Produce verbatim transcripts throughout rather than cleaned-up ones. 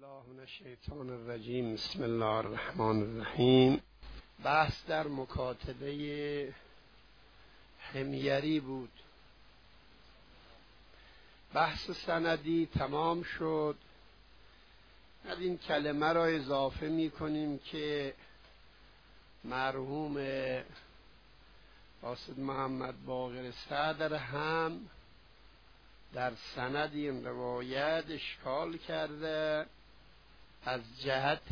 الله من الشیطان الرجیم. بسم الله الرحمن الرحیم. بحث در مکاتبه حمیری بود. بحث سندی تمام شد. از این کلمه را اضافه می کنیم که مرحوم قاصد محمد باقر صدر هم در سند این روایت اشکال کرده از جهت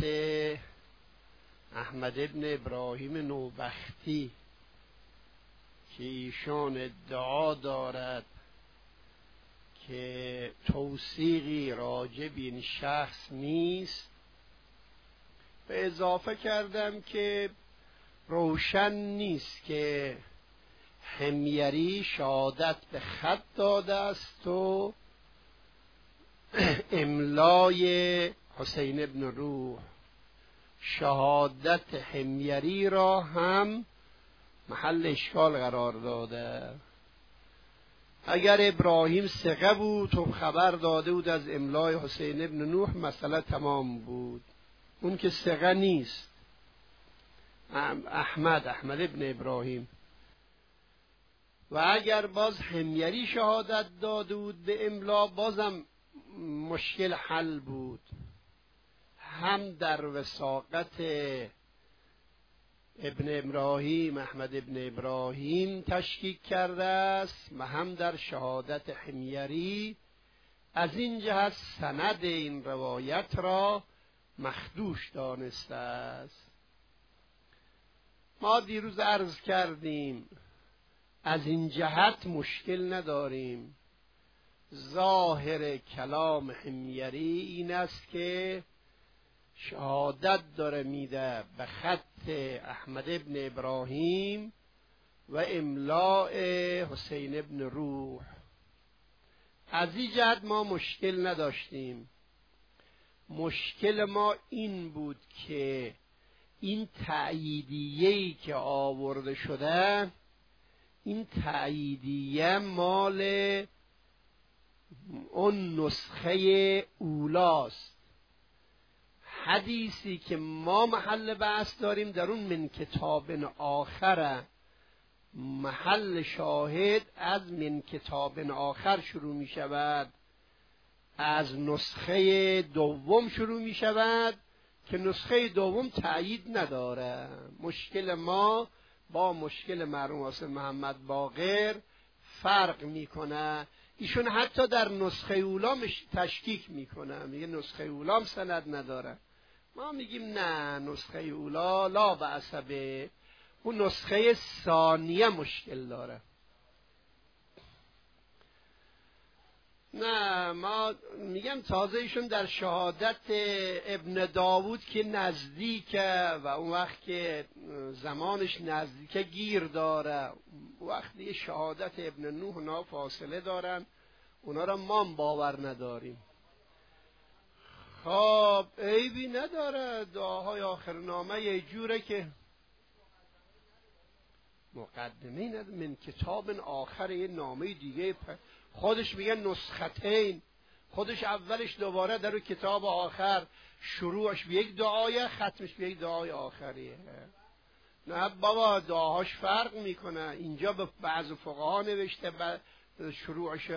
احمد ابن ابراهیم نوبختی که ایشان ادعا دارد که توثیقی راجع به این شخص نیست. به اضافه کردم که روشن نیست که حمیری شهادت به خط داده است و املای حسین ابن روح شهادت حمیری را هم محل اشکال قرار داده. اگر ابراهیم ثقه بود و خبر داده بود از املای حسین ابن نوح مسئله تمام بود. اون که ثقه نیست، احمد احمد ابن ابراهیم. و اگر باز حمیری شهادت داده بود به املا بازم مشکل حل بود. هم در وثاقت ابن ابراهیم احمد ابن ابراهیم تشکیک کرده است و هم در شهادت حمیری. از این جهت سند این روایت را مخدوش دانسته است. ما دیروز عرض کردیم از این جهت مشکل نداریم. ظاهر کلام حمیری این است که شهادت داره میده به خط احمد ابن ابراهیم و املاء حسین ابن روح. از این جهت ما مشکل نداشتیم. مشکل ما این بود که این تأییدیه‌ای که آورده شده، این تأییدیه مال اون نسخه اولاست. حدیثی که ما محل بحث داریم در اون من کتاب آخره. محل شاهد از من کتاب آخر شروع می شود، از نسخه دوم شروع می شود که نسخه دوم تأیید نداره. مشکل ما با مشکل مرحوم قاصد محمد باقر فرق میکنه. ایشون حتی در نسخه اولام تشکیک میکنه، میگه نسخه اولام سند نداره. ما میگیم نه، نسخه اولا لا بأس به، اون نسخه ثانیه مشکل داره. نه، ما میگم تازه ایشون در شهادت ابن داوود که نزدیکه و اون وقت که زمانش نزدیکه گیر داره، وقتی شهادت ابن نوح اونا فاصله دارن، اونا را ما باور نداریم. خب عیبی نداره، دعاهای آخرنامه یه جوره که مقدمه نداره. من کتاب آخر یه نامه دیگه خودش میگه نسختین، خودش اولش دوباره در کتاب آخر شروعش به یک دعای، ختمش به یک دعای آخریه. نه بابا، دعاهاش فرق میکنه. اینجا به بعض فقها نوشته شروعش.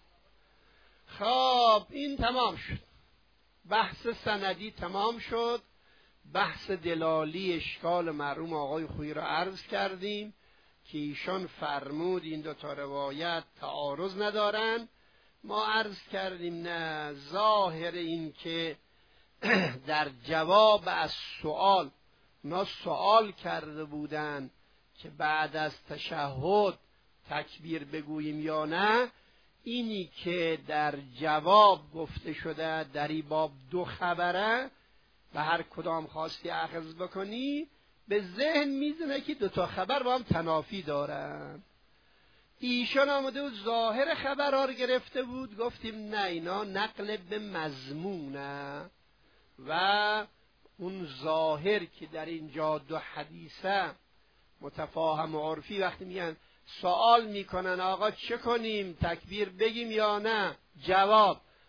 خب این تمام شد، بحث سندی تمام شد. بحث دلالی اشکال مرحوم آقای خویی را عرض کردیم که ایشان فرمود این دو تا روایت تعارض ندارن. ما عرض کردیم نه، ظاهر این که در جواب از سوال ما سوال کرده بودن که بعد از تشهد تکبیر بگوییم یا نه، اینی که در جواب گفته شده در این باب دو خبره و هر کدام خواستی اخذ بکنی، به ذهن میزنه که دو تا خبر با هم تنافی دارن. ایشان آمده بود ظاهر خبرها رو گرفته بود، گفتیم نه، اینا نقل به مضمونه و اون ظاهر که در اینجا دو حدیثه متفاهم و عرفی، وقتی میگن سوال میکنن آقا چه کنیم، تکبیر بگیم یا نه، جواب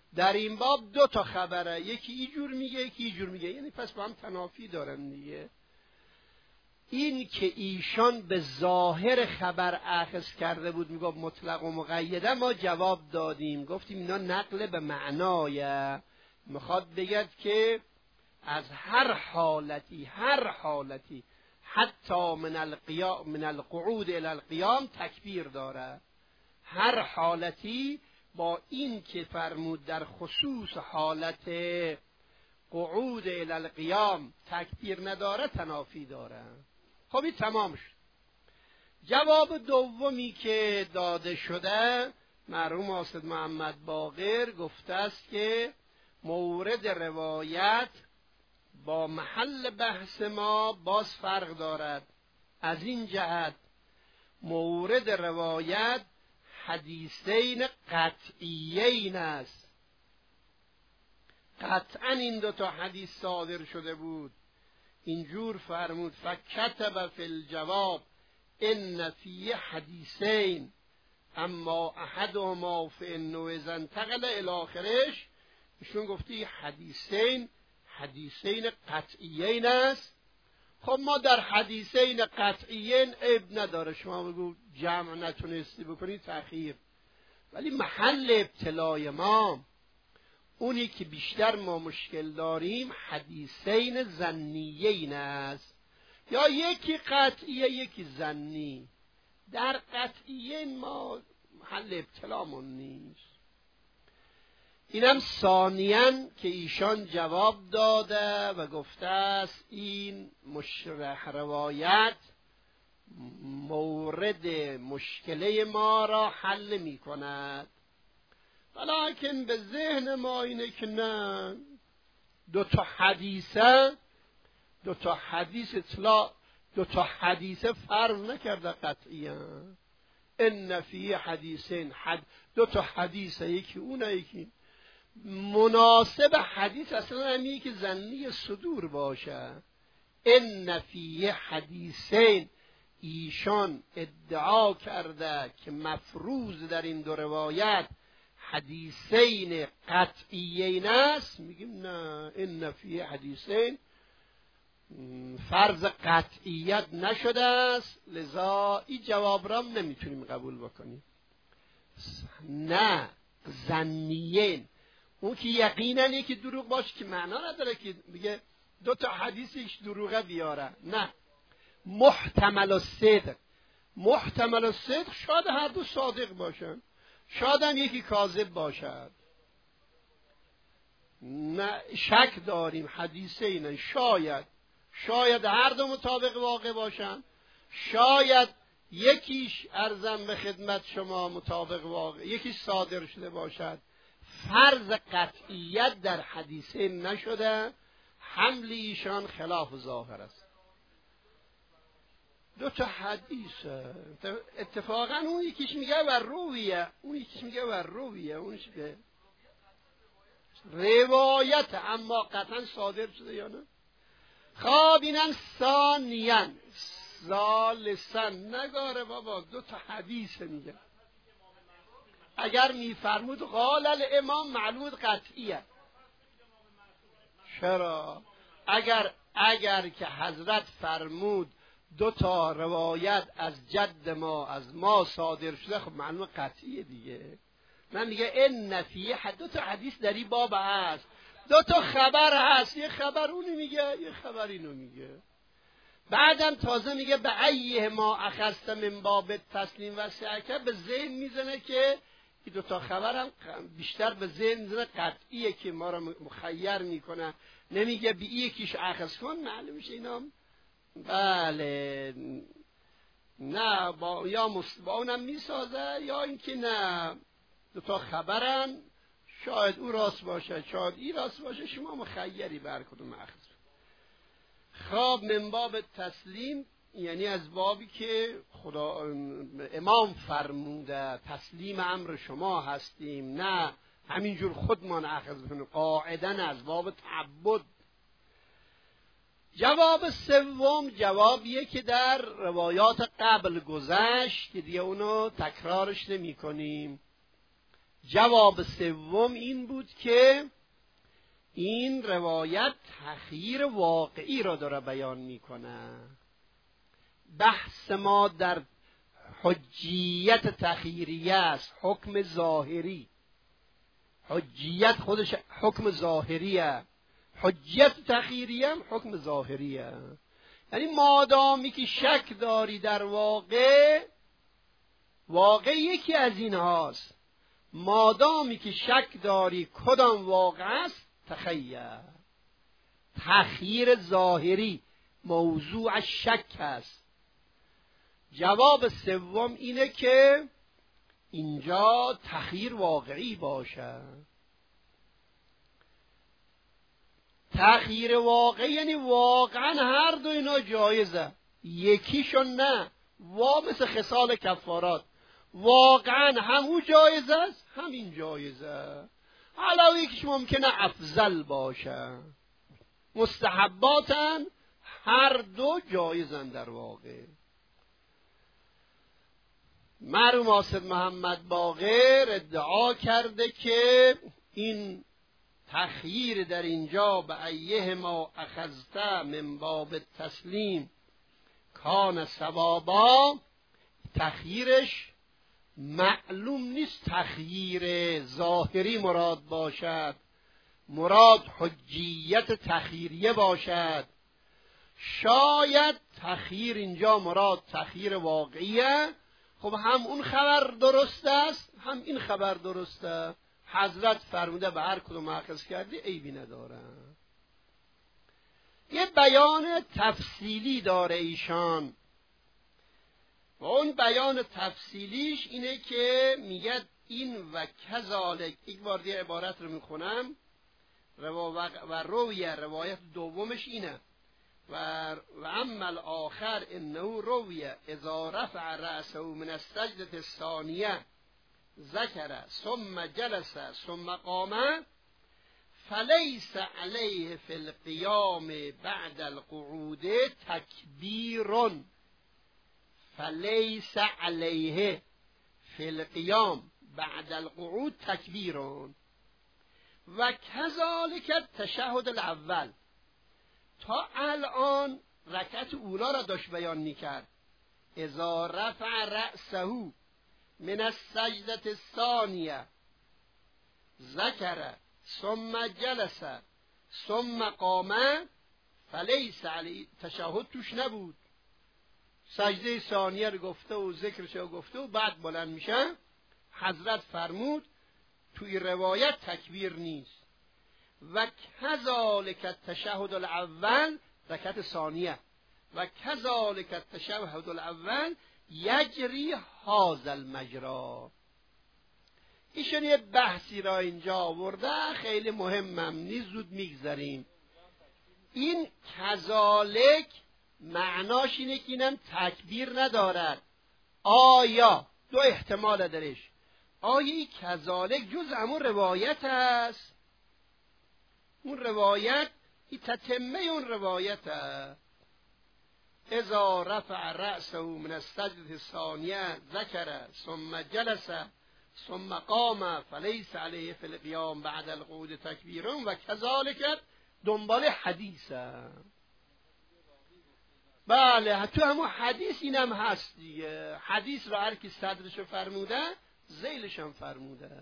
در این باب دو تا خبره، یکی اینجور میگه یکی اینجور میگه، یعنی پس با هم تنافی دارن دیگه. این که ایشان به ظاهر خبر اخذ کرده بود میگفت مطلق و مقیده، ما جواب دادیم گفتیم اینا نقل به معنایه، میخواد بگد که از هر حالتی هر حالتی حتی من القیام من القعود الى القیام تکبیر داره. هر حالتی با این که فرمود در خصوص حالت قعود الی القیام تکبیر نداره تنافی داره. خب این تمام شد. جواب دومی که داده شده مرحوم حافظ محمد باقر گفته است که مورد روایت با محل بحث ما باز فرق دارد. از این جهت مورد روایت حدیثین قطعیین است. قطعا این دو تا حدیث صادر شده بود. اینجور فرمود فکتب فی الجواب ان فی حدیثین اما احدهما فانه اذا انتقل الی آخرش، ایشون گفتی حدیثین حدیثین قطعیین است. خب ما در حدیثین قطعیین عیب نداره، شما بگو جمع نتونستی بکنی تأخیر، ولی محل ابتلای ما اونی که بیشتر ما مشکل داریم حدیثین ظنیین است، یا یکی قطعیه یکی ظنی. در قطعیین ما محل ابتلامون نیست. اینم ثانیاً که ایشان جواب داده و گفته است این مشرح روایت مورد مشکله ما را حل می کند، ولیکن به ذهن ما اینه که نه، دو تا حدیثه دو تا حدیث اطلاع دو تا حدیثه فرض نکرده قطعیه. ان فی حدیثین حد دو تا حدیثه، یکی اونه یکی مناسب حدیث اصلا همیه که ظنی صدور باشه. ان فی حدیثین ایشان ادعا کرده که مفروض در این دو روایت حدیثین قطعیین است، میگیم نه، ان فی حدیثین فرض قطعیت نشده است، لذا این جواب را نمیتونیم قبول بکنیم. نه، ظنیین، اون که یقینا یکی دروغ باشه که معنا نداره که میگه دو تا حدیثش دروغه بیاره. نه، محتمل الصدق محتمل الصدق شاید هر دو صادق باشن، شاید هم یکی کاذب باشد. نه، شک داریم حدیثین شاید شاید هر دو مطابق واقع باشن، شاید یکیش ارزم به خدمت شما مطابق واقع، یکیش صادر شده باشد. فرض قطعیت در حدیثین نشده، حمل ایشان خلاف ظاهر است. دو تا حدیثه، اتفاقا اون یکیش میگه و رویه، اون یکیش میگه و رویه، اونش که روایت اما قطعا صادر شده یا نه. خواب اینم ثانیاً ثالثاً نگاره بابا، دو تا حدیثه میگه. اگر میفرمود قال الامام معلوم قطعیه. چرا؟ اگر اگر که حضرت فرمود دو تا روایت از جد ما از ما صادر شده، خب معلوم قطعیه دیگه. من میگه ان فی دو تا حدیث در این باب هست، دو تا خبر هست، یه خبر اونی میگه یه خبر اینو میگه. بعدم تازه میگه به ایه ما اخذت من باب تسلیم و سعکه، به ذهن میزنه که این دو تا خبرم بیشتر به ذهن میزنه قطعیه که ما رو مخیر میکنه، نمیگه بی یکیش اخذ کن. معلوم میشه اینا بله نه با یا مص... با اونم میسازه، یا اینکه نه دو تا خبرن، شاید او راست باشه شاید ای راست باشه، شما مخیری بر کدوم اخذ. خواب من باب تسلیم یعنی از بابی که خدا امام فرموده تسلیم امر شما هستیم، نه همینجور خودمان اخذ کنیم، قاعدن از باب تعبد. جواب سوم جوابیه که در روایات قبل گذشت که دیگه اونو تکرارش نمی کنیم. جواب سوم این بود که این روایت تخییر واقعی را داره بیان میکنه. بحث ما در حجیت تخییریه است، حکم ظاهری. حجیت خودش حکم ظاهریه، حجیت تخییریه هم حکم ظاهریه. یعنی مادامی که شک داری در واقع، واقع یکی از این هاست، مادامی که شک داری کدام واقع است، تخییر. تخییر ظاهری موضوع شک است. جواب سوم اینه که اینجا تخییر واقعی باشه. تخییر واقعی یعنی واقعا هر دو اینا جایزه، یکیشون نه. وا مثل خصال کفارات، واقعا همون جایز است همین جایزه، حالا یکیش ممکنه افضل باشه. مستحباتن هر دو جایزن در واقع. مرحوم آصف محمد باقر ادعا کرده که این تخییر در اینجا به ایه ما اخذته من باب تسلیم کان ثوابا، تخییرش معلوم نیست تخییر ظاهری مراد باشد، مراد حجیت تخییریه باشد. شاید تخییر اینجا مراد تخییر واقعیه. خب هم اون خبر درست است هم این خبر درسته. حضرت فرموده به هر کدوم اخذ کردی عیبی نداره. یه بیان تفصیلی داره ایشان و اون بیان تفصیلیش اینه که میگه این و کذالک، یک بار دیگه عبارت رو میخونم و رویه، روایت دومش اینه و و عمل آخر انه رویه اذا رفع رأسه من السجدة الثانیه ذکر ثم جلس ثم قام فلیس علیه فی القیام بعد القعود تکبیر، فلیس علیه فی القیام بعد القعود تکبیر و کذالک التشهد الاول. تا الان رکعت اولا را داشت بیان میکرد، اذا رفع رأسه من السجدة الثانیه ذکر ثم جلس ثم قام فلیس علی، تشهد توش نبود. سجده ثانیه رو گفته و ذکرش رو گفته و بعد بلند میشه. حضرت فرمود توی روایت تکبیر نیست. و کذالک التشهد الاول، رکعت ثانیه، و کذالک التشهد الاول یجری هذا المجرا. ایشون یه بحثی را اینجا آورده، خیلی مهمم نیست، زود میگذاریم. این کذالک معناش اینه که اینم تکبیر ندارد. آیا دو احتمال درش، آیا این کذالک جز همون روایت است؟ اون روایت این تتمه اون روایت است. اذا رفع رأسه من السجدة الثانیه ذکر ثم جلس ثم قام فلیس علیه فی القیام بعد القعود تکبیر و کذالک دنبال حدیثه. بله تو همون حدیث اینم هست دیگه. حدیث را هر کی صدرشو فرموده ذیلش هم فرموده.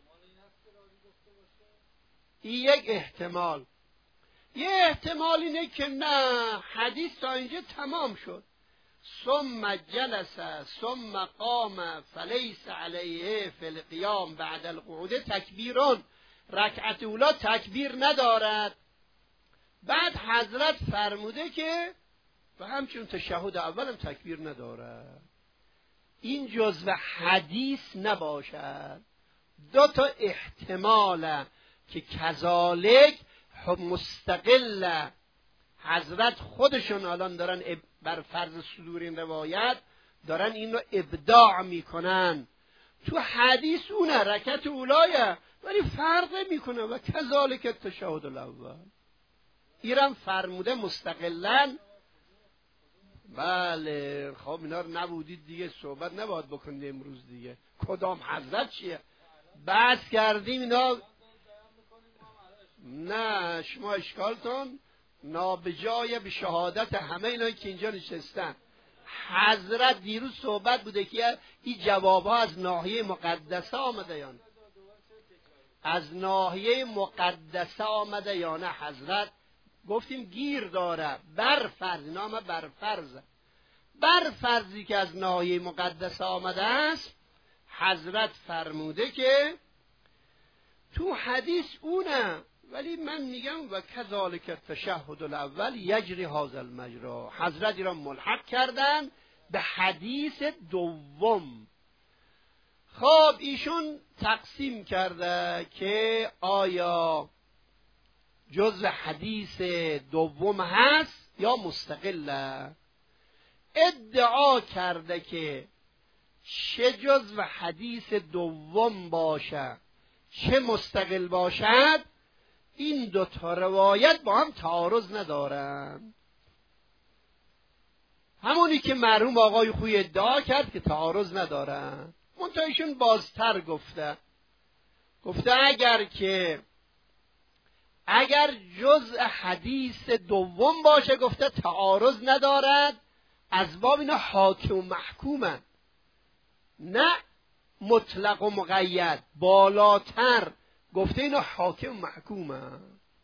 این یک احتمال. یه احتمال اینه که نه، حدیث تا اینجا تمام شد. ثم جلس ثم قام فلیس علیه فی القیام بعد القعود تکبیرون، رکعت اولا تکبیر ندارد. بعد حضرت فرموده که و همچون تشهد اولم تکبیر ندارد. این جزو حدیث نباشد. دو تا احتماله که کذالک مستقل حضرت خودشون الان دارن بر فرض صدور این روایت دارن این رو ابداع میکنن. تو حدیث اونه رکعت اولایه ولی فرق میکنه و کذالک التشهد الاول. ایران فرموده مستقلن. بله خب اینا رو نبودید دیگه، صحبت نباید بکنید امروز دیگه. کدام حضرت چیه؟ بحث کردیم اینا. نه شما اشکالتون نابجای به شهادت همه اینا که اینجا نشستن. حضرت دیروز صحبت بوده که این جواب ها از ناحیه مقدسه آمده یا نه، از ناحیه مقدسه آمده یا نه. حضرت گفتیم گیر داره بر فرض، نام بر فرض، بر فرضی که از ناحیه مقدسه آمده است. حضرت فرموده که تو حدیث اونه، ولی من میگم و کذالک التشهد الاول یجری هذا المجرا. حضرت را ملحق کردن به حدیث دوم. خب ایشون تقسیم کرده که آیا جزء حدیث دوم هست یا مستقله. ادعا کرده که چه جزء حدیث دوم باشه چه مستقل باشد، این دو تا روایت با هم تعارض ندارن. همونی که مرحوم آقای خویی ادعا کرد که تعارض ندارن. منتها ایشون بازتر گفته، گفته اگر که اگر جزء حدیث دوم باشه گفته تعارض ندارد، از باب اینا حاکم و محکومن، نه مطلق و مقید. بالاتر گفته اینا حاکم و محکومن.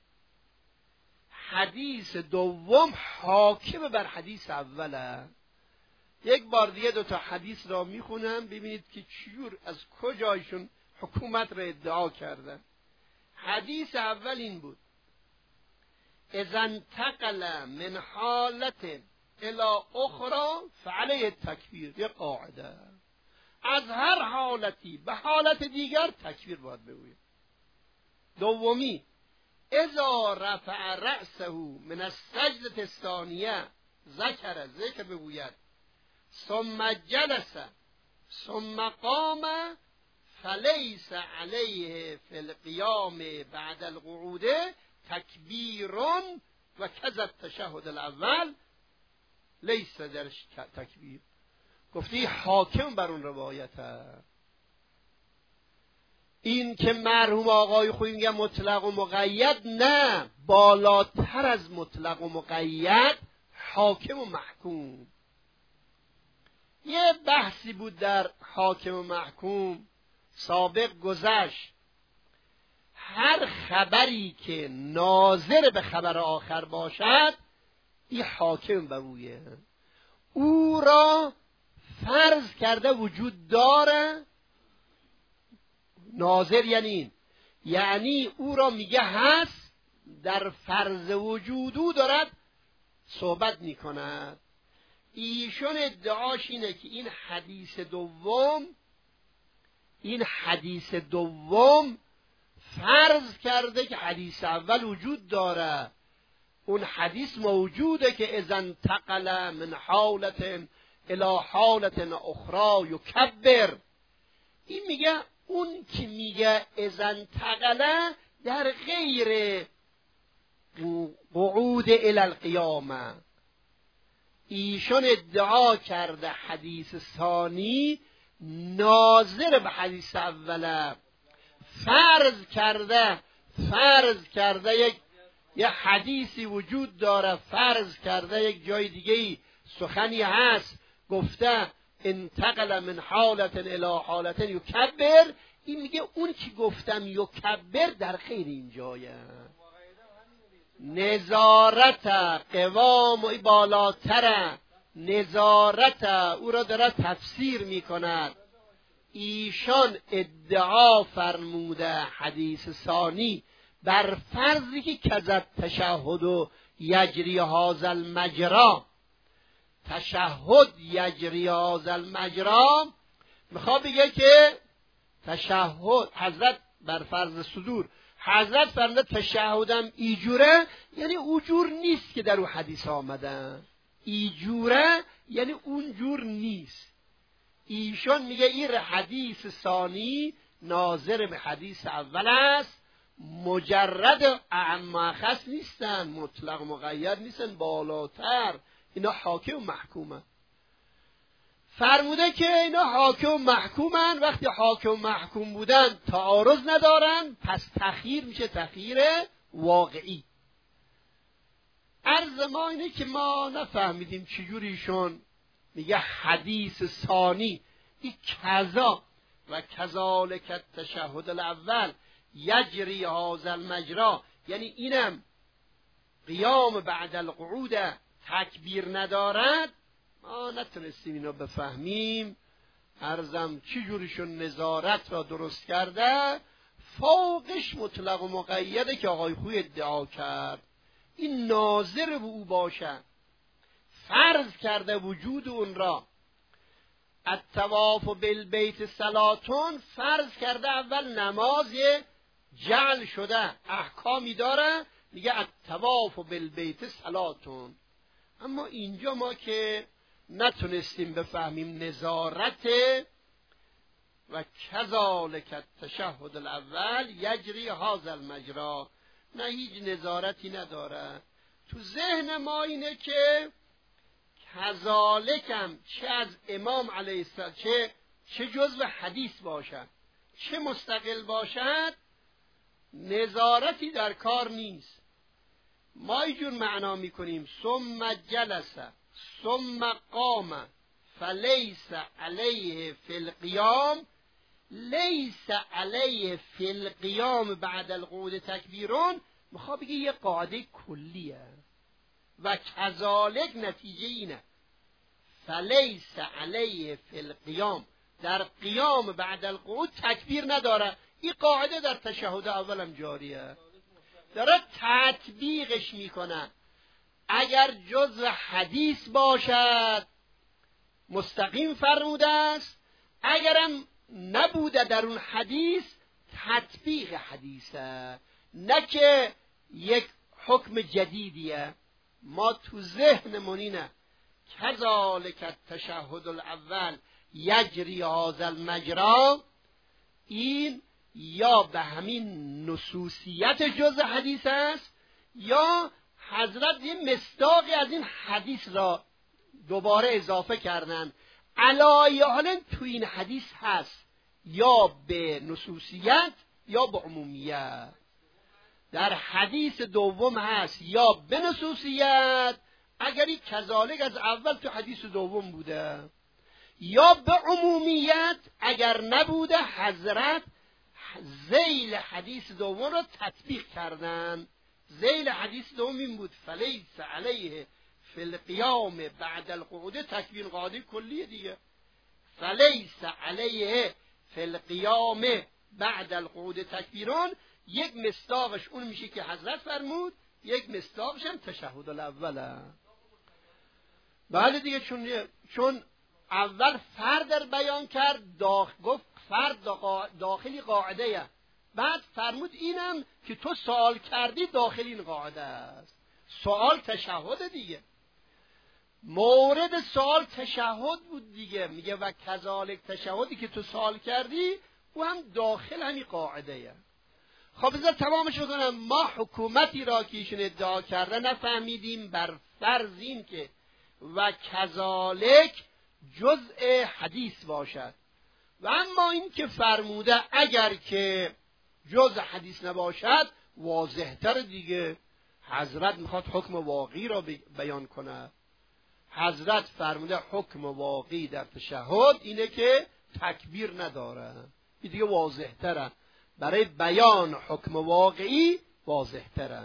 حدیث دوم حاکم بر حدیث اوله. یک بار دیگه دو تا حدیث را میخونم ببینید که چجور از کجایشون حکومت را ادعا کردن. حدیث اول این بود: اذا انتقل من حالت الى اخرى فعلیه التکبیر. یه قاعده، از هر حالتی به حالت دیگر تکبیر باید بگوید. دومی: اذا رفع رأسه من السجدة الثانیه ذکر، ذکر بگوید، ثم جلس ثم قام فلیس علیه فی القیام بعد القعود تکبیر و کذا التشهد الاول لیس درش تکبیر. گفتی حاکم بر اون روایت هست. این که مرحوم آقای خویی میگه مطلق و مقید، نه، بالاتر از مطلق و مقید حاکم و محکوم. یه بحثی بود در حاکم و محکوم سابق گذشت. هر خبری که ناظر به خبر آخر باشد این حاکم به اویه. او را فرض کرده وجود داره. ناظر یعنی این، یعنی او را میگه هست، در فرض وجودو دارد صحبت میکند. ایشون ادعاش اینه که این حدیث دوم این حدیث دوم فرض کرده که حدیث اول وجود داره. اون حدیث موجوده که اذا انتقل من حالت الى حالت اخرى یکبر. این میگه اون که میگه اذا انتقل در غیر قعود الی القیامه. ایشون ادعا کرده حدیث ثانی ناظر به حدیث اوله. فرض کرده فرض کرده یک یه حدیثی وجود داره، فرض کرده یک جای دیگه سخنی هست، گفته انتقل من حالت الی حالت یکبر. این میگه اون که گفتم یکبر در خیر این جایه. نظارت قوام و بالاتره، نظارت او را داره تفسیر میکند. ایشان ادعا فرموده حدیث ثانی بر فرضی که کذا تشهد و یجری هذا المجرا، تشهد یجری هذا المجرا، میخواد بگه که تشهد حضرت بر فرض صدور حضرت فرموده تشهدم ایجوره، یعنی اوجور نیست که در اون حدیث آمدن. ایجوره یعنی اونجور نیست. ایشون میگه این حدیث ثانی ناظر به حدیث اول است، مجرد اعم خاص نیستن، مطلق مقید نیستن، بالاتر اینا حاکم و محکومه. فرموده که اینا حاکم و محکومن، وقتی حاکم و محکوم بودن تعارض ندارن، پس تخییر میشه تخییر واقعی. عرض ما اینه که ما نفهمیدیم چجوریشون میگه حدیث ثانی این کذا و کذالک التشهد الاول یجری هذا المجرا، یعنی اینم قیام بعد القعود تکبیر ندارد. ما نتونستیم اینو بفهمیم. عرضم چجوریشون نظارت را درست کرده، فوقش مطلق و مقیده که آقای خوی ادعا کرد این ناظر به او باشد، فرض کرده وجود اون را. الطواف بالبیت صلاتون، فرض کرده اول نماز جعل شده احکامی داره، میگه الطواف بالبیت صلاتون. اما اینجا ما که نتونستیم بفهمیم نظارت و کذالک التشهد الاول یجری هذا المجرا، نه هیچ نظارتی نداره. تو ذهن ما اینه که کذالکم چه از امام علیه السلام چه چه جزو حدیث باشد چه مستقل باشد نظارتی در کار نیست. ما اینجور معنا میکنیم ثم جلس ثم قام فلیس علیه فی القیام، لیس علیه فی القیام بعد القعود تکبیرون، میخواد بگه یه قاعده کلیه و کذالک نتیجه اینه فلیس علیه فی القیام، در قیام بعد القعود تکبیر نداره. این قاعده در تشهد اولم جاریه، داره تطبیقش میکنه. اگر جزء حدیث باشد مستقیم فرموده است، اگرم نبوده در اون حدیث تطبیق حدیثه، نه که یک حکم جدیدیه. ما تو ذهنمون اینه کذالک التشهد الاول یجری هذا المجرا، این یا به همین نصوصیت جزء حدیث است یا حضرت یه مصداقی از این حدیث را دوباره اضافه کردن. علایه حالا تو این حدیث هست یا به نصوصیت یا به عمومیت. در حدیث دوم هست یا به نصوصیت، اگر این کذالک از اول تو حدیث دوم بوده، یا به عمومیت اگر نبوده حضرت ذیل حدیث دوم را تطبیق کردن. ذیل حدیث دوم این بود فلیس علیه فی القیام بعد القعود تکبیر، قاعده کلیه دیگه. فلیس علیه فی القیام بعد القعود تکبیرون، یک مصداقش اون میشه که حضرت فرمود، یک مصداقش هم تشهد الاوله. بله دیگه، چون چون اول فرد بیان کرد، داخل گفت فرد داخلی قاعده، بعد فرمود اینم که تو سوال کردی داخل این قاعده است. سوال تشهد دیگه، مورد سوال تشهد بود دیگه. میگه و کذالک تشهدی که تو سوال کردی او هم داخل همین قاعده. خب بذار تمامش بکنم. ما حکومتی را که ایشون ادعا کرده نفهمیدیم بر فرض این که و کذالک جزء حدیث باشد، و اما این که فرموده اگر که جزء حدیث نباشد واضح تر دیگه. حضرت میخواد حکم واقعی را بیان کنه. حضرت فرموده حکم واقعی در تشهد اینه که تکبیر نداره. این دیگه واضح تره، برای بیان حکم واقعی واضح تره.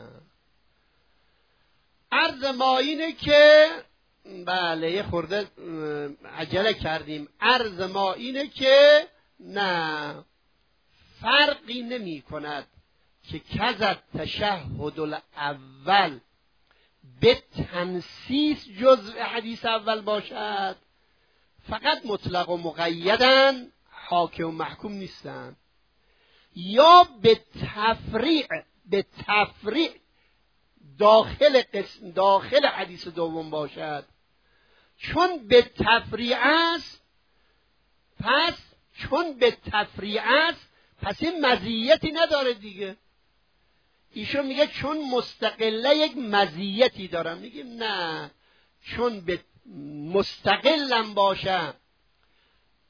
عرض ما اینه که بله یه خورده عجله کردیم. عرض ما اینه که نه، فرقی نمی کند که کذا تشهد الاول به تنسیس جزء حدیث اول باشد، فقط مطلق و مقیدن، حاکم و محکوم نیستن، یا به تفریع به تفریع داخل قسم داخل حدیث دوم باشد. چون به تفریع است، پس چون به تفریع است پس این مزیتی نداره دیگه. ایشون میگه چون مستقله یک مزیتی داره. میگیم نه، چون به مستقلم باشه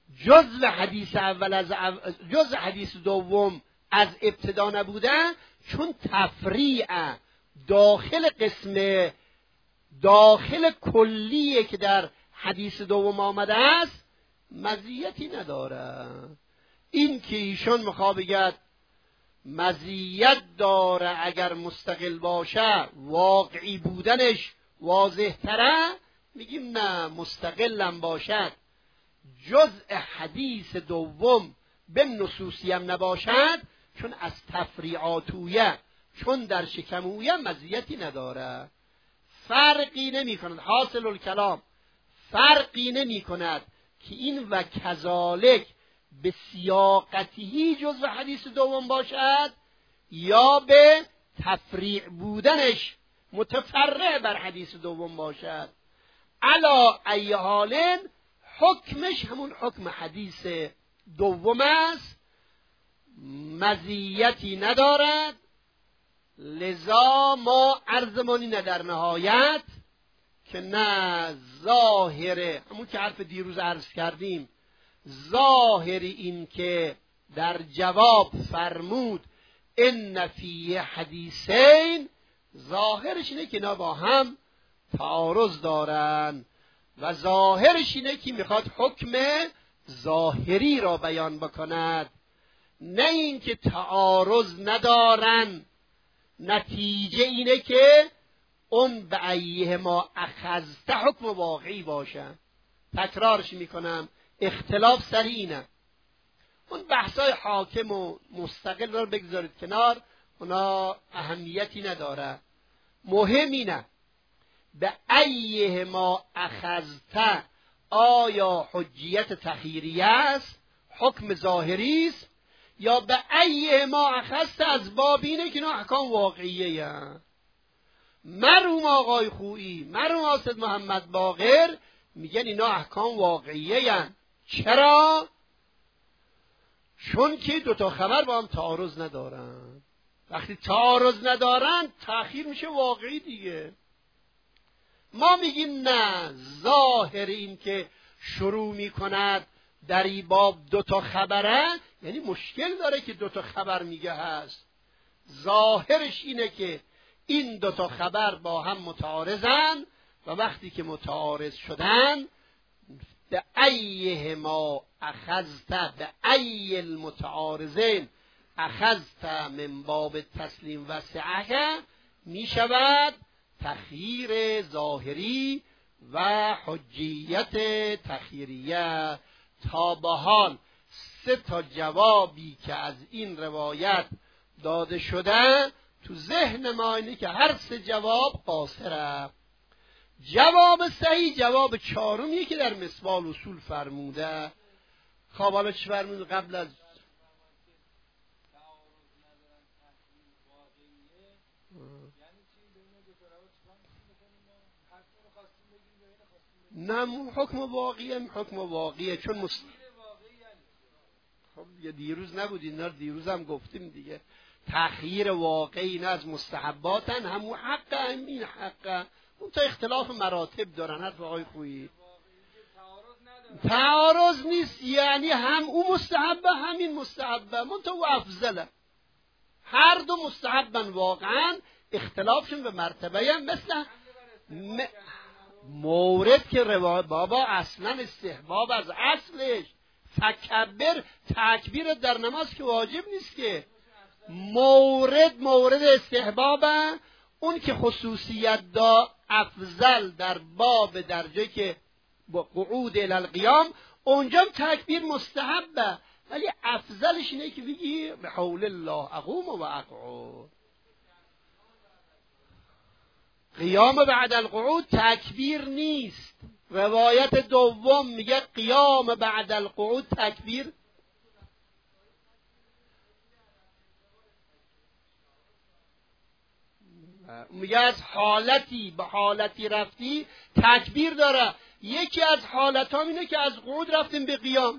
جزء حدیث اول از جزء حدیث دوم از ابتدا نبودن، چون تفریع داخل قسم داخل کلیه که در حدیث دوم آمده است مزیتی نداره. این که ایشون میخواد بگد مزیت داره اگر مستقل باشه واقعی بودنش واضح تره، میگیم نه، مستقلم باشد جزء حدیث دوم به نصوصی هم نباشد، چون از تفریعاتویه چون در شکمویه مزیتی نداره، فرقی نمی کند. حاصل الکلام فرقی نمی کند که این و کذالک به سیاقتی جزء حدیث دوم باشد یا به تفریع بودنش متفرع بر حدیث دوم باشد. علا ای حالن حکمش همون حکم حدیث دوم است، مزیتی ندارد. لذا ما عرضمون اینه در نهایت که نه، ظاهره همون که حرف دیروز عرض کردیم، ظاهر این که در جواب فرمود ان فی حدیثین، ظاهرش اینه که اینا با هم تعارض دارن و ظاهرش اینه که میخواد حکم ظاهری را بیان بکند، نه این که تعارض ندارن. نتیجه اینه که اون به ایه ما اخذت حکم واقعی باشه. تکرارش میکنم، اختلاف سر اینه. اون بحثای حاکم و مستقل رو بگذارید کنار، اونا اهمیتی نداره. مهم اینه به ایه ما اخذت، آیا حجیت تخیریه است، حکم ظاهری است، یا به ایه ما اخذت از باب اینه که اینا احکام واقعیه. مرحوم آقای خویی، مرحوم آسد محمد باقر میگن اینا احکام واقعیه. چرا؟ چون که دوتا خبر با هم تعارض ندارن. وقتی تعارض ندارن تأخیر میشه واقعی دیگه. ما میگیم نه، ظاهر این که شروع میکند در این باب دوتا خبره، یعنی مشکل داره که دوتا خبر میگه هست. ظاهرش اینه که این دوتا خبر با هم متعارضن و وقتی که متعارض شدن به ایه ما اخذت، به ای المتعارضین اخذت من باب تسلیم و سعه، می شود تخییر ظاهری و حجیت تخییریه. تا به حال سه تا جوابی که از این روایت داده شده تو ذهن ما اینه که هر سه جواب قاصره. جواب صحیح جواب چهارمیه که در مصباح اصول فرموده. خب حالا چی فرمود قبل از نه حکم واقعیه؟ حکم واقعیه چون مست... خب یه دیروز نبودی، اینا دیروز هم گفتیم دیگه. تخییر واقعی نه از مستحباتن، همون حقه هم این حقه، اون تا اختلاف مراتب دارن. حرف آقای خویی تعارض نیست، یعنی هم اون مستحبه همین مستحبه، منتها او افضله. هر دو مستحبن واقعا، اختلافشون به مرتبه هم مثل م... مورد که روایت بابا اصلا استحباب از اصلش فکبر تکبیر در نماز که واجب نیست که، مورد مورد استحبابه. اون که خصوصیت دا افضل در باب درجه که با قعود الالقیام، اونجا تکبیر مستحبه، ولی افضلش اینه که بگی به حول الله اقوم و اقعد. قیام بعد القعود تکبیر نیست. روایت دوم میگه قیام بعد القعود تکبیر. میگه از حالتی به حالتی رفتی تکبیر داره. یکی از حالت ها اینه که از قعود رفتیم به قیام.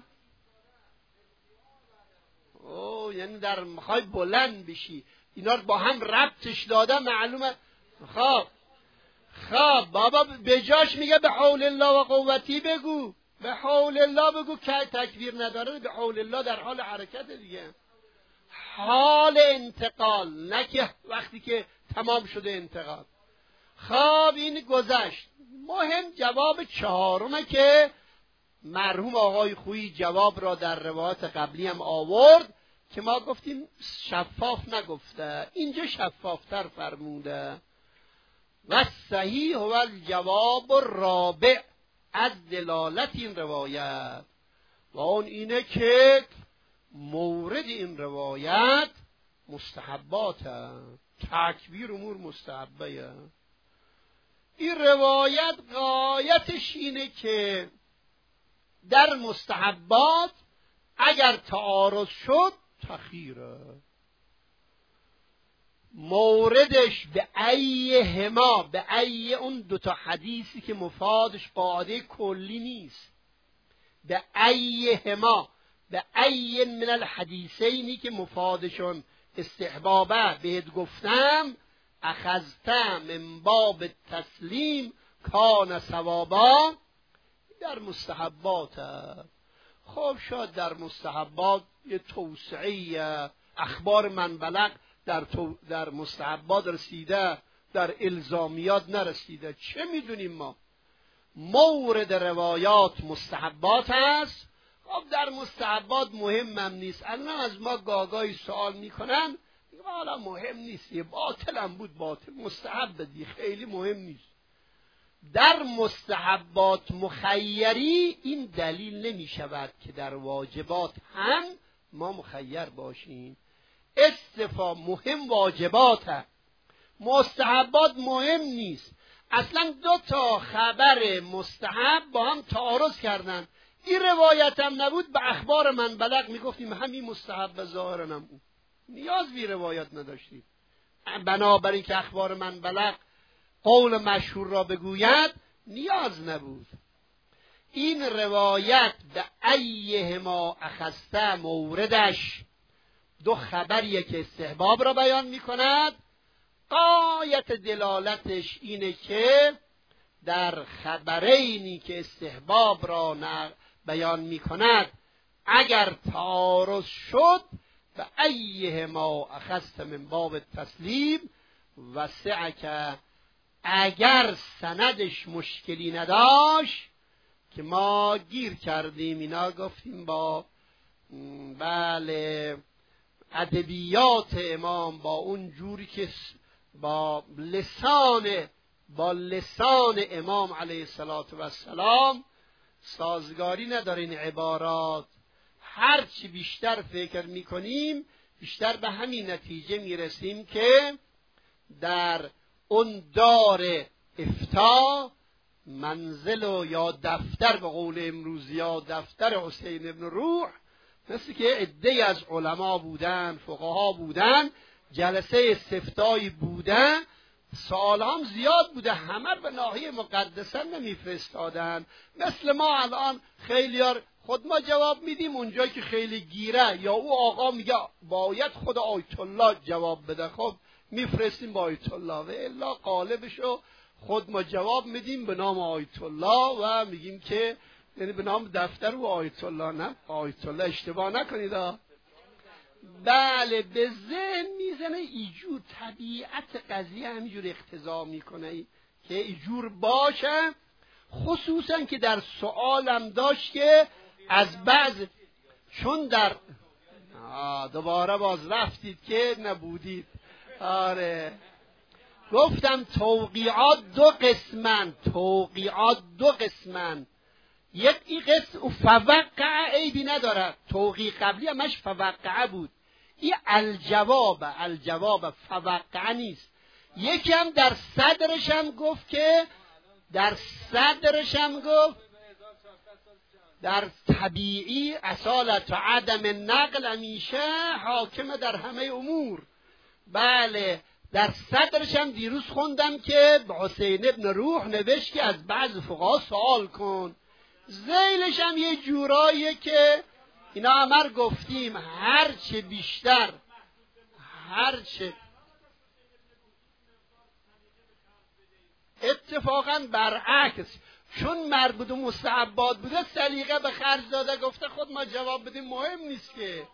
اوه یعنی در میخوای بلند بشی، اینا رو با هم ربطش داده معلومه. خب خب بابا به جاش میگه به حول الله و قوتی بگو، به حول الله بگو که تکبیر نداره، به حول الله در حال حرکت دیگه، حال انتقال، نه که وقتی که تمام شده انتقال. خب این گذشت. مهم جواب چهارمه که مرحوم آقای خویی جواب را در روایات قبلی هم آورد که ما گفتیم شفاف نگفته، اینجا شفافتر فرموده. و صحیح هو الجواب الرابع از دلالت این روایت، و اون اینه که مورد این روایت مستحبات هست. تکبیر امور مستحبه. این روایت غایتش اینه که در مستحبات اگر تعارض شد تخیره، موردش به ای هما، به ای اون دوتا حدیثی که مفادش قاعده کلی نیست، به ای هما، به ای من الحدیثینی که مفادشون استحبابه بهت گفتم، اخذته من باب تسلیم کان ثوابا، در مستحبات. خب شاید در مستحبات یه توسعه اخبار من بلغ در, تو در مستحبات رسیده، در الزامیات نرسیده، چه میدونیم ما؟ مورد روایات مستحبات هست. خب در مستحبات مهمم نیست. الان از ما گاگای سوال میکنن، میگم حالا مهم نیست، یه باطلم بود باطل، مستحب دی خیلی مهم نیست. در مستحبات مخیری این دلیل نمی شود که در واجبات هم ما مخیر باشیم. استفا مهم واجبات هست، مستحبات مهم نیست. اصلا دو تا خبر مستحب با هم تعارض کردن، این روایت هم نبود، به اخبار من بلغ میگفتیم همین مستحب ظاهرا هم بود، نیاز بی روایت نداشتیم. بنابراین که اخبار من بلغ قول مشهور را بگوید نیاز نبود. این روایت به ایه ما اخسته موردش دو خبریه که استحباب را بیان می کند. غایت دلالتش اینه که در خبرینی که استحباب را بیان می کند اگر تعارض شد به ایه ما اخسته من باب تسلیم وسعک، اگر سندش مشکلی نداشت که ما گیر کردیم، اینا گفتیم با بله ادبیات امام، با اون جوری که با لسان با لسان امام علیه الصلاة و السلام سازگاری نداره این عبارات. هرچی بیشتر فکر میکنیم بیشتر به همین نتیجه میرسیم که در اون دار افتا منزل و یا دفتر، به قول امروزی یا دفتر حسین ابن روح، مثل که عده‌ای از علما بودن، فقها بودن، جلسه استفتایی بودن، سوال هم زیاد بوده، همه به ناحیه مقدسه نمیفرستادن. مثل ما الان خیلیار خود ما جواب میدیم اونجایی که خیلی گیره، یا او آقا میگه باید خود آیت الله جواب بده، خب میفرستیم با آیت الله، و الا قالبشو خود ما جواب میدیم به نام آیت الله و میگیم که یعنی به نام دفتر و آیت الله، نه آیت الله اشتباه نکنید ها. بله به ذهن میزنه ایجور، طبیعت قضیه همینجور اقتضا میکنه که ایجور باشه، خصوصا که در سوالم داشت که از بعض، چون در دوباره باز رفتید که نبودید. آره گفتم توقیعات دو قسمن، توقیعات دو قسمن، یک ای قسم او فوقع عیبی نداره، توقیع قبلی همش فوقع بود، این الجواب، الجواب فوقع نیست. یکی هم در صدرش هم گفت که در صدرش هم گفت در طبیعی اصالت و عدم نقل همیشه حاکمه در همه امور. بله در صدرش هم دیروز خوندم که حسین ابن روح نوشت که از بعض فقها سوال کن، ذیلش هم یه جوراییه که اینا امر گفتیم هرچه بیشتر هرچه اتفاقا برعکس، چون مربوط و مستحبات بوده سلیقه به خرج داده، گفته خود ما جواب بدیم مهم نیست که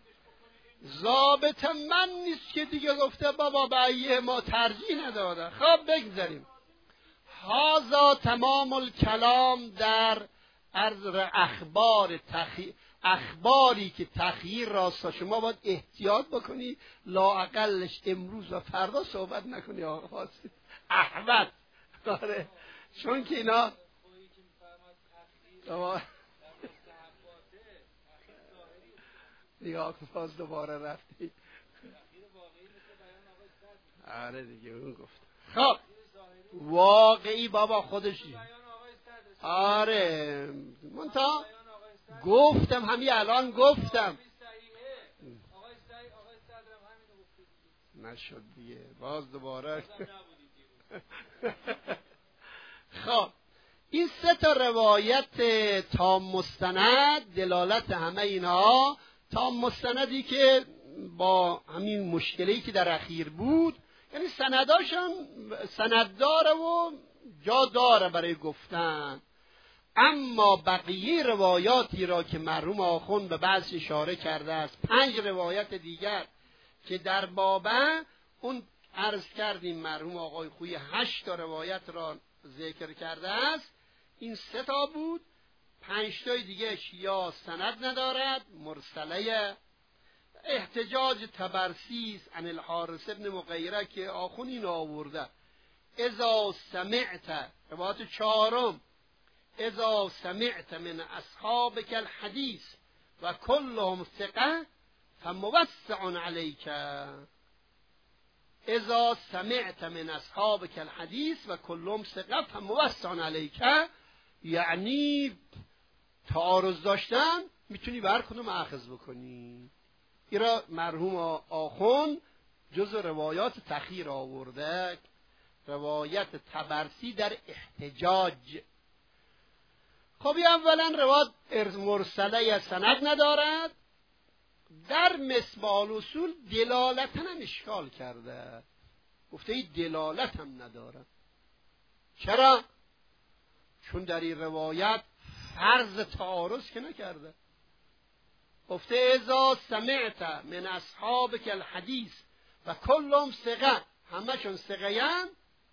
ضابط من نیست که دیگه، گفته بابا به ایه ما ترجیح نداده. خب بگذاریم. هازا تمام الکلام در عرض اخبار تخییر، اخباری که تخییر راست. شما باید احتیاط بکنی لااقلش امروز و فردا صحبت نکنی آقا احمد. آره چون که اینا دیگه باز دوباره رفتی. آره دیگه اون گفت. خب واقعی بابا خودش. آره منتها گفتم همین الان گفتم نشد دیگه باز دوباره. خب این سه تا روایت تام مستند دلالت همه اینها تام مستندی که با همین مشکلی که در اخیر بود، یعنی سنداشم سند داره و جا داره برای گفتن. اما بقیه روایاتی را که مرحوم آخوند به بعض اشاره کرده است، پنج روایت دیگر که در بابه اون عرض کردیم مرحوم آقای خویی هشت تا روایت را ذکر کرده است، این سه تا بود. پنج تای دیگه یا سند ندارد، مرسله، احتجاج تبرسیس عن الحارث ابن مغیره که آخوند این آورده. اذا سمعت، روایت چهارم، اذا سمعت من اصحابک الحدیث و کلهم ثقه فموسع علیک. اذا سمعت من اصحابک الحدیث و کلهم ثقه فموسع علیک، یعنی تعارض داشتن میتونی بر کدوم اخذ بکنی. این را مرحوم آخوند جز روایات تخییر آورده، روایت تبرسی در احتجاج. خب اولا روایت مرسله یا سند ندارد، در مصباح الاصول دلالتا هم اشکال کرده، گفته ای دلالت هم نداره. چرا؟ چون در این روایت فرض تعارض که نکرده. گفته اذا سمعت من اصحابک الحدیث و کلهم ثقه، همشون ثقه‌اند،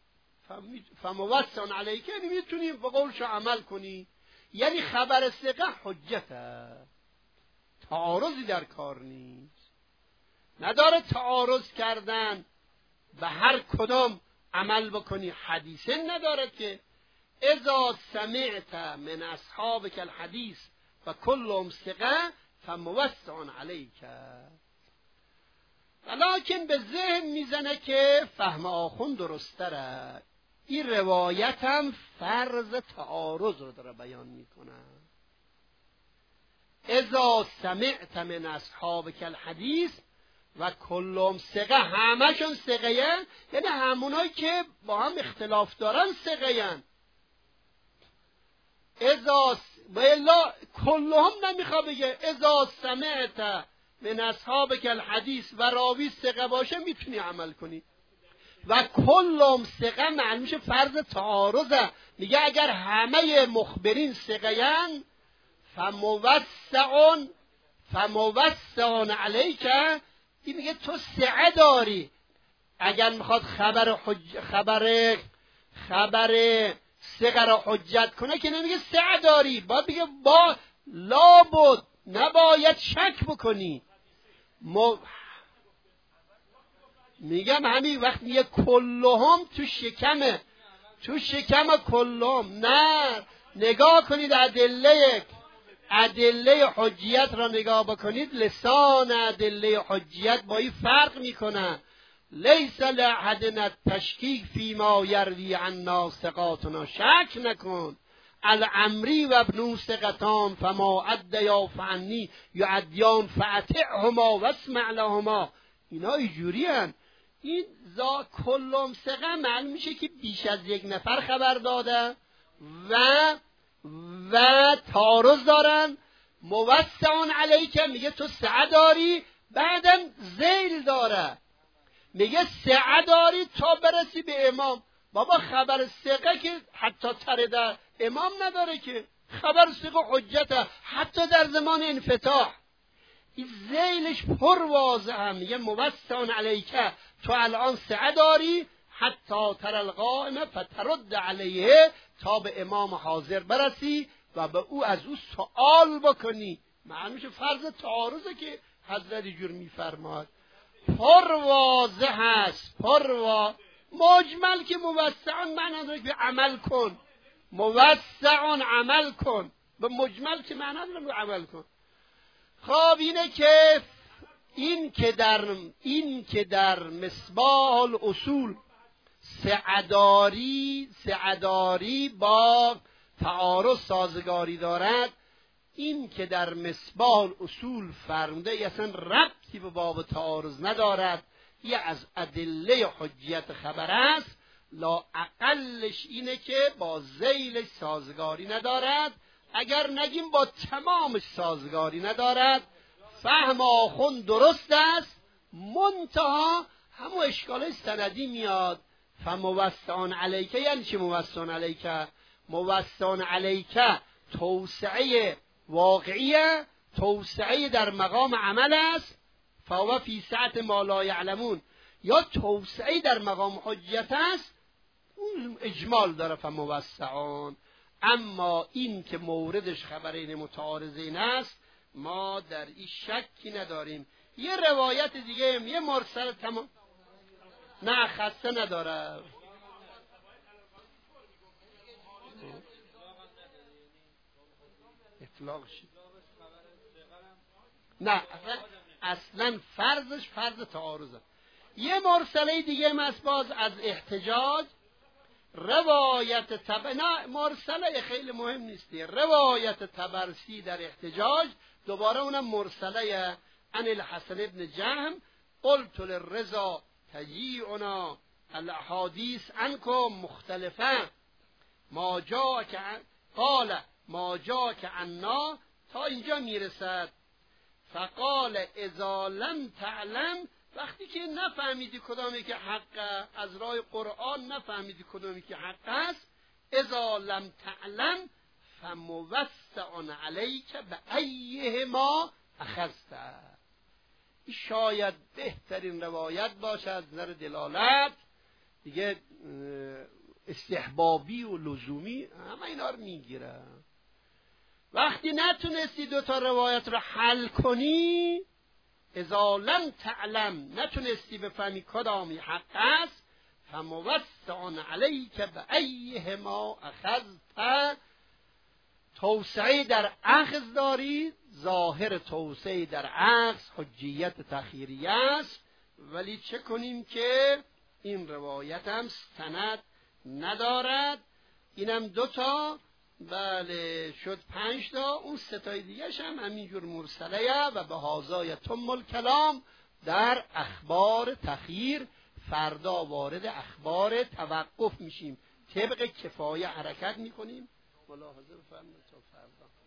فموسع علیک، یعنی میتونی به قولش عمل کنی، یعنی خبر ثقه حجته، تعارضی در کار نیست، نداره تعارض کردن به هر کدام عمل بکنی، حدیثه نداره که اذا سمعت من اصحابک الحدیث و کلهم ثقه فموسع علیک. ولیکن به ذهن میزنه که فهم آخوند درستره. این روایت هم فرض تعارض رو داره بیان میکنه. اذا سمعت من اصحابک الحدیث و کلهم ثقه، همشون ثقه، یعنی همونایی که با هم اختلاف دارن ثقه. اذا بلا کلهم نمیخواد بگه اذا سمعت من اصحابک الحدیث و راوی ثقه باشه میتونی عمل کنی، و کلهم ثقه معنی میشه فرض تعارضه. میگه اگر همه مخبرین ثقه‌اند فموسع فموسع علیک، این میگه تو سعه داری. اگر میخواد خبر حج... خبر خبر ثقه را حجت کنه که نمیگه سعه داری، باید بگه با لابد نباید شک بکنی. م... میگم همین وقت میگه کلهم تو شکمه، تو شکم کلهم. نه، نگاه کنید ادله ادله حجیت را نگاه بکنید، لسان ادله حجیت با این فرق میکنه. لیس لأحد التشکیک فیما یروی عنا ثقاتنا، شک نکن. العمری و ابن ثقتان فما عدیا فعنی یعدیان فاطعهما واسمع لهما. اینا اینجوری هن. این ذا کلهم ثقه معلوم میشه که بیش از یک نفر خبر داده و و تعارض دارن. موسع علیک میگه تو سعه داری، بعدم ذیل داره، میگه سعه داری تا برسی به امام. بابا خبر ثقه که حتی ترد امام نداره که، خبر ثقه حجته حتی در زمان انفتاح. این ذیلش پر واضحه، میگه موسعون علیکه، تو الان سعه داری حتی تر القائمه فترد علیه، تا به امام حاضر برسی و به او از او سوال بکنی. معنیش فرض تعارضه که حضرت جور میفرماد. پر واضح است، پر واضح. مجمل که موسعون معنی داره که عمل کن، موسعون عمل کن، به مجمل که معنی داره عمل کن. خب اینه که این که در این که در مصباح الاصول سعداری سعداری با تعارض سازگاری دارد، این که در مصباح الاصول فرموده اصلا ربطی به باب تعارض ندارد، یه از ادله حجیت خبر است، لا اقلش اینه که با ذیلش سازگاری ندارد. اگر نگیم با تمامش سازگاری ندارد، فهم آخون درست است، منتها همون اشکال سندی میاد. فموسعون علیکه یعنی چی موسعون علیکه؟ موسعون علیکه توسعه واقعیه، توسعه در مقام عمل است، فهو فی سعة ما لا یعلمون، یا توسعه در مقام حجت است، اون اجمال داره فموسعون. اما این که موردش خبرین متعارضین است، ما در این شکی نداریم. یه روایت دیگه یه مرسل تمام نه خسته نداره. اطلاق شد نه اصلا فرضش فرض تعارضه. یه مرسله دیگه مست باز از احتجاج، روایت تب... نه مرسله خیلی مهم نیستی، روایت تبرسی در احتجاج، دوباره اونم مرسله عن الحسن ابن جهم، قلت للرضا تجیعنا الاحادیث عنکم مختلفه ما جا که قال ما جا که عنا، تا اینجا میرسد. فقال اذا لم تعلم، وقتی که نفهمیدی کدامی که حقه، از راه قرآن نفهمیدی کدامی که حق است، اذا لم تعلم فموسع علیک بأیهما اخذت. شاید بهترین روایت باشه از نظر دلالت، دیگه استحبابی و لزومی همه اینا رو میگیره. وقتی نتونستی دوتا روایت رو حل کنی، اذا لم تعلم، نتونستی بفهمی کدامی حق است، فموسع علیک بأیهما اخذت، توسعه در اخذ داری. ظاهر توسعه در اخذ حجیت تخیریه است، ولی چه کنیم که این روایت هم سند ندارد. اینم دوتا، بله شد پنج تا. اون ستای دیگرش هم همینجور مرسله و به هازای تم الکلام در اخبار تخییر. فردا وارد اخبار توقف میشیم، طبق کفایه حرکت میکنیم. ملاحظه بفرمایید تا فردا.